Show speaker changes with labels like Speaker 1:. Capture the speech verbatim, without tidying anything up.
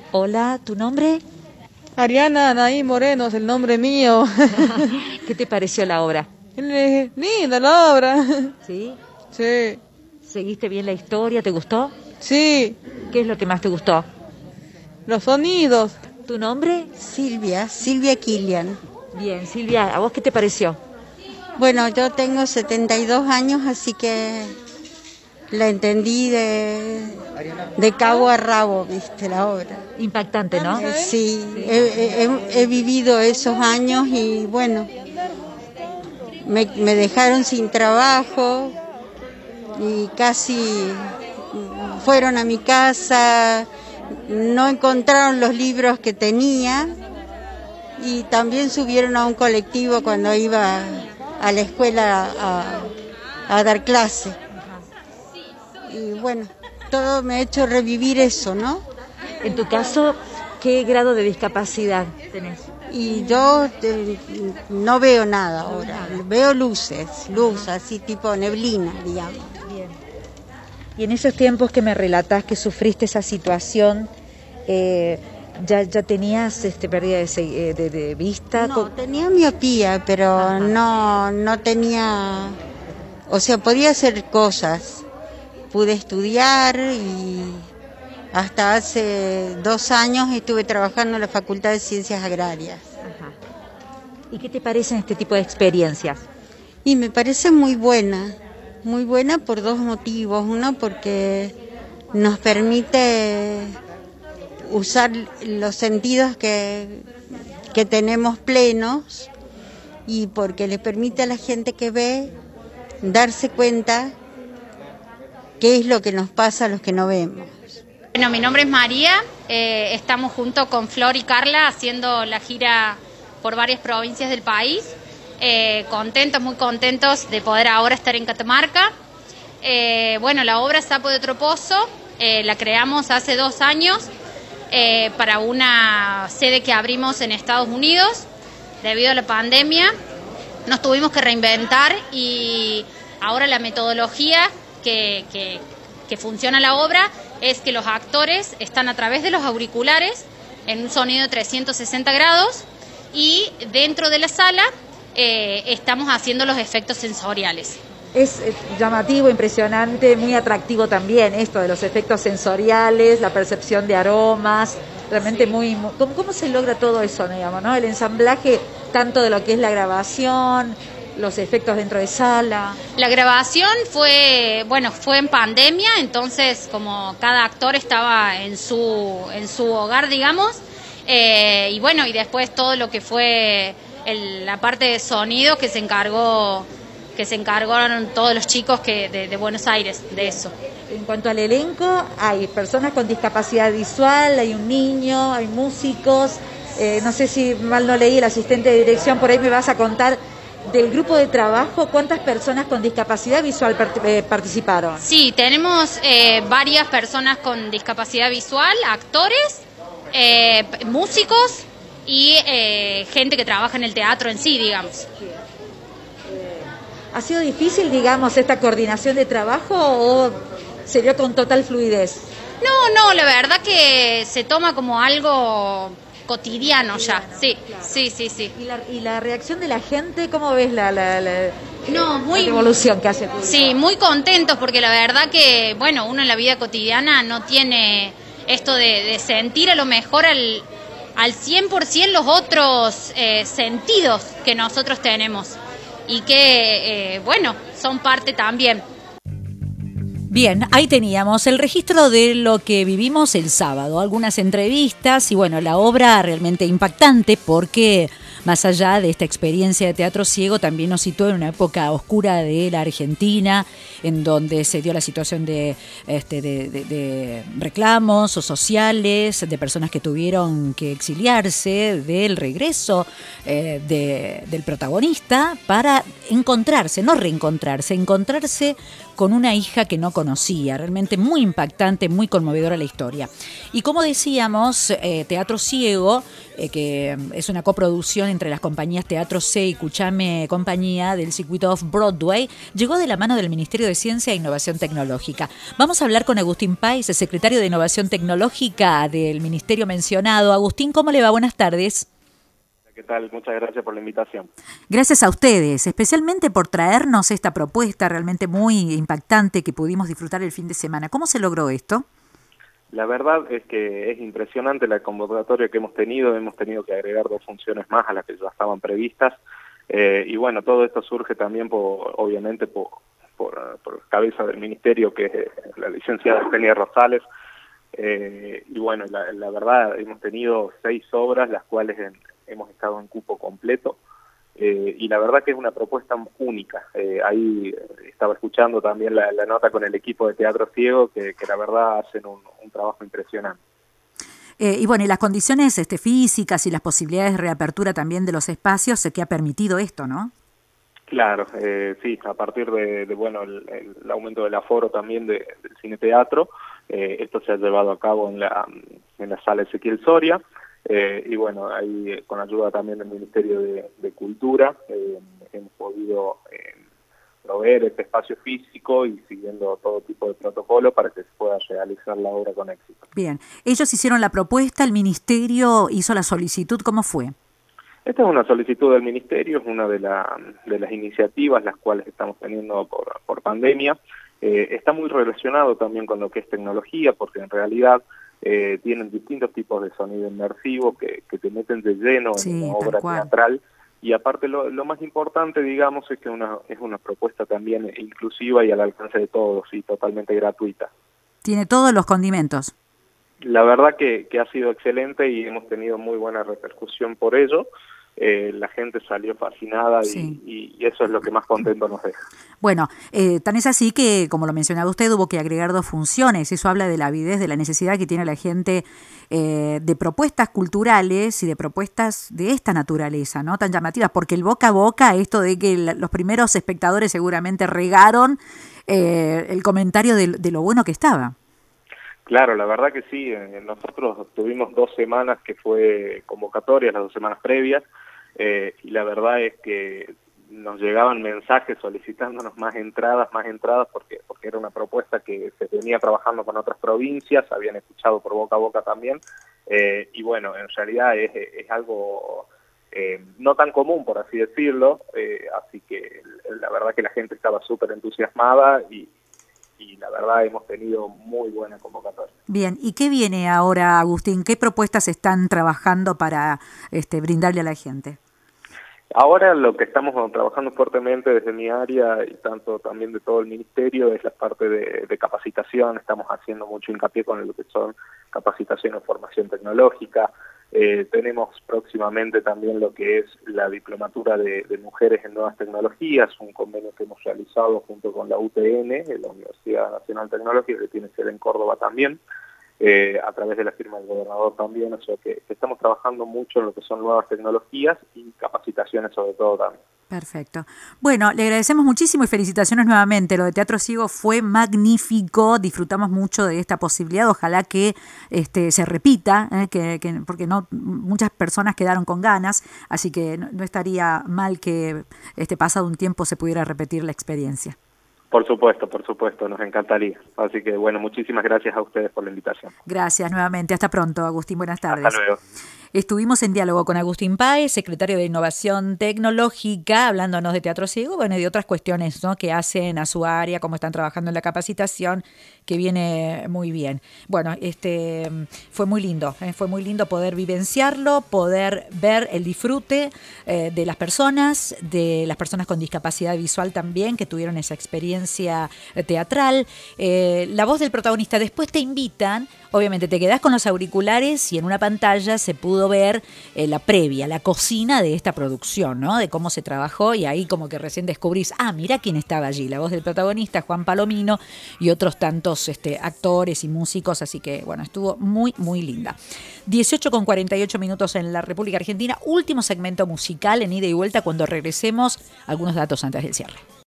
Speaker 1: Hola, ¿tu nombre?
Speaker 2: Ariana Anaí Moreno es el nombre mío.
Speaker 1: ¿Qué te pareció la obra?
Speaker 2: Linda la obra.
Speaker 1: ¿Sí?
Speaker 2: Sí.
Speaker 1: ¿Seguiste bien la historia? ¿Te gustó?
Speaker 2: Sí.
Speaker 1: ¿Qué es lo que más te gustó?
Speaker 2: Los sonidos.
Speaker 1: ¿Tu nombre?
Speaker 3: Silvia, Silvia Kilian.
Speaker 1: Bien, Silvia, ¿a vos qué te pareció?
Speaker 3: Bueno, yo tengo setenta y dos años, así que la entendí de, de cabo a rabo, viste, la obra.
Speaker 1: Impactante, ¿no?
Speaker 3: Eh, sí, he, he, he vivido esos años y bueno, me, me dejaron sin trabajo y casi fueron a mi casa, no encontraron los libros que tenía y también subieron a un colectivo cuando iba a la escuela a, a dar clase. Y bueno, todo me ha hecho revivir eso, ¿no?
Speaker 1: En tu caso, ¿qué grado de discapacidad tenés?
Speaker 3: Y yo eh, no veo nada ahora, veo luces, luz, así tipo neblina, digamos.
Speaker 1: Bien. Y en esos tiempos que me relatás que sufriste esa situación, eh, ¿ya, ya tenías este, pérdida de, de, de vista?
Speaker 3: No, tenía miopía, pero Ajá. no no tenía, o sea, podía hacer cosas. Pude estudiar y hasta hace dos años estuve trabajando en la Facultad de Ciencias Agrarias.
Speaker 1: Ajá. ¿Y qué te parecen este tipo de experiencias?
Speaker 3: Y me parece muy buena, muy buena por dos motivos. Uno, porque nos permite usar los sentidos que, que tenemos plenos y porque le permite a la gente que ve darse cuenta qué es lo que nos pasa a los que no vemos.
Speaker 4: Bueno, mi nombre es María, eh, estamos junto con Flor y Carla haciendo la gira por varias provincias del país, eh, contentos, muy contentos de poder ahora estar en Catamarca. Eh, bueno, la obra Sapo de otro pozo, eh, la creamos hace dos años eh, para una sede que abrimos en Estados Unidos. Debido a la pandemia nos tuvimos que reinventar y ahora la metodología que, que, que funciona la obra es que los actores están a través de los auriculares en un sonido de trescientos sesenta grados y dentro de la sala eh, estamos haciendo los efectos sensoriales.
Speaker 1: Es llamativo, impresionante, muy atractivo también esto de los efectos sensoriales, la percepción de aromas, realmente sí. muy, muy ¿cómo, ¿cómo se logra todo eso, digamos, ¿no? El ensamblaje tanto de lo que es la grabación, los efectos dentro de sala.
Speaker 4: La grabación fue, bueno, fue en pandemia, entonces como cada actor estaba en su, en su hogar, digamos, eh, y bueno, y después todo lo que fue el, la parte de sonido que se encargó, que se encargaron todos los chicos que de, de Buenos Aires, de eso.
Speaker 1: En cuanto al elenco, hay personas con discapacidad visual, hay un niño, hay músicos, eh, no sé si mal no leí, el asistente de dirección, por ahí me vas a contar. Del grupo de trabajo, ¿cuántas personas con discapacidad visual part- eh, participaron?
Speaker 4: Sí, tenemos eh, varias personas con discapacidad visual, actores, eh, músicos y eh, gente que trabaja en el teatro en sí, digamos.
Speaker 1: ¿Ha sido difícil, digamos, esta coordinación de trabajo o se dio con total fluidez?
Speaker 4: No, no, la verdad que se toma como algo cotidiano ya, sí, sí, sí, sí.
Speaker 1: ¿Y la, y la reacción de la gente, cómo ves la, la, la,
Speaker 4: no, muy,
Speaker 1: la evolución que hace el público?
Speaker 4: Sí, muy contentos porque la verdad que, bueno, uno en la vida cotidiana no tiene esto de, de sentir a lo mejor al, al cien por ciento los otros eh, sentidos que nosotros tenemos y que, eh, bueno, son parte también.
Speaker 5: Bien, ahí teníamos el registro de lo que vivimos el sábado, algunas entrevistas y bueno, la obra realmente impactante porque más allá de esta experiencia de teatro ciego también nos situó en una época oscura de la Argentina, en donde se dio la situación de, este, de, de, de reclamos o sociales, de personas que tuvieron que exiliarse, del regreso eh, de, del protagonista para encontrarse, no reencontrarse, encontrarse con una hija que no conocía. Realmente muy impactante, muy conmovedora la historia. Y como decíamos, eh, Teatro Ciego eh, que es una coproducción entre las compañías Teatro C y Cuchame Compañía del circuito Off-Broadway, llegó de la mano del Ministerio de Ciencia e Innovación Tecnológica. Vamos a hablar con Agustín Páez, el secretario de Innovación Tecnológica del ministerio mencionado. Agustín, ¿cómo le va? Buenas tardes.
Speaker 6: ¿Qué tal? Muchas gracias por la invitación.
Speaker 5: Gracias a ustedes, especialmente por traernos esta propuesta realmente muy impactante que pudimos disfrutar el fin de semana. ¿Cómo se logró esto?
Speaker 6: La verdad es que es impresionante la convocatoria que hemos tenido. Hemos tenido que agregar dos funciones más a las que ya estaban previstas. Eh, y bueno, todo esto surge también, por, obviamente, por, por, por cabeza del ministerio, que es la licenciada Eugenia Rosales. Eh, y bueno, la, la verdad, hemos tenido seis obras, las cuales en, hemos estado en cupo completo, eh, y la verdad que es una propuesta única. Eh, ahí estaba escuchando también la, la nota con el equipo de Teatro Ciego, que, que la verdad hacen un, un trabajo impresionante.
Speaker 5: Eh, y bueno, y las condiciones este, físicas y las posibilidades de reapertura también de los espacios eh, que ha permitido esto, ¿no?
Speaker 6: Claro, eh, sí, a partir de, de bueno, el, el aumento del aforo también de, del cine-teatro, eh, esto se ha llevado a cabo en la, en la sala Ezequiel Soria, eh, y bueno, ahí con ayuda también del Ministerio de, de Cultura eh, hemos podido eh, proveer este espacio físico y siguiendo todo tipo de protocolo para que se pueda realizar la obra con éxito.
Speaker 5: Bien, ellos hicieron la propuesta, el Ministerio hizo la solicitud, ¿cómo fue?
Speaker 6: Esta es una solicitud del Ministerio, es una de, la, de las iniciativas las cuales estamos teniendo por, por pandemia. Eh, está muy relacionado también con lo que es tecnología, porque en realidad eh, tienen distintos tipos de sonido inmersivo que, que te meten de lleno en
Speaker 5: sí,
Speaker 6: una obra teatral. Y aparte lo, lo más importante, digamos, es que una, es una propuesta también inclusiva y al alcance de todos y totalmente gratuita.
Speaker 5: Tiene todos los condimentos.
Speaker 6: La verdad que, que ha sido excelente y hemos tenido muy buena repercusión por ello. Eh, la gente salió fascinada y,
Speaker 5: sí.
Speaker 6: y, y eso es lo que más contento nos deja.
Speaker 5: Bueno, eh, tan es así que, como lo mencionaba usted, hubo que agregar dos funciones. Eso habla de la avidez, de la necesidad que tiene la gente eh, de propuestas culturales y de propuestas de esta naturaleza, ¿no? Tan llamativas, porque el boca a boca, esto de que la, los primeros espectadores seguramente regaron eh, el comentario de, de lo bueno que estaba.
Speaker 6: Claro, la verdad que sí. Nosotros tuvimos dos semanas que fue convocatoria, las dos semanas previas, eh, y la verdad es que nos llegaban mensajes solicitándonos más entradas, más entradas, porque porque era una propuesta que se venía trabajando con otras provincias, habían escuchado por boca a boca también, eh, y bueno, en realidad es, es algo eh, no tan común, por así decirlo, eh, así que la verdad que la gente estaba súper entusiasmada y y la verdad hemos tenido muy buena convocatoria.
Speaker 5: Bien, ¿y qué viene ahora, Agustín? ¿Qué propuestas están trabajando para este, brindarle a la gente?
Speaker 6: Ahora lo que estamos trabajando fuertemente desde mi área y tanto también de todo el ministerio es la parte de, de capacitación. Estamos haciendo mucho hincapié con lo que son capacitación en formación tecnológica. Eh, tenemos próximamente también lo que es la diplomatura de, de mujeres en nuevas tecnologías, un convenio que hemos realizado junto con la U T N, la Universidad Nacional Tecnológica, que tiene sede en Córdoba también, eh, a través de la firma del gobernador también, o sea que estamos trabajando mucho en lo que son nuevas tecnologías y capacitaciones sobre todo también.
Speaker 5: Perfecto. Bueno, le agradecemos muchísimo y felicitaciones nuevamente. Lo de Teatro Ciego fue magnífico. Disfrutamos mucho de esta posibilidad. Ojalá que este, se repita, eh, que, que, porque no muchas personas quedaron con ganas, así que no, no estaría mal que este, pasado un tiempo se pudiera repetir la experiencia.
Speaker 6: Por supuesto, por supuesto, nos encantaría. Así que bueno, muchísimas gracias a ustedes por la invitación.
Speaker 5: Gracias nuevamente. Hasta pronto, Agustín. Buenas tardes.
Speaker 6: Hasta luego.
Speaker 5: Estuvimos en diálogo con Agustín Páez, secretario de Innovación Tecnológica, hablándonos de Teatro Ciego, bueno, y de otras cuestiones, ¿no?, que hacen a su área, cómo están trabajando en la capacitación, que viene muy bien. Bueno, este fue muy lindo, ¿eh? fue muy lindo poder vivenciarlo, poder ver el disfrute eh, de las personas, de las personas con discapacidad visual también, que tuvieron esa experiencia teatral. Eh, la voz del protagonista, después te invitan, obviamente te quedás con los auriculares y en una pantalla se pudo ver eh, la previa, la cocina de esta producción, ¿no? De cómo se trabajó y ahí como que recién descubrís, ah, mira quién estaba allí, la voz del protagonista, Juan Palomino y otros tantos este, actores y músicos, así que bueno, estuvo muy, muy linda. dieciocho con cuarenta y ocho minutos en la República Argentina, último segmento musical en ida y vuelta. Cuando regresemos, algunos datos antes del cierre.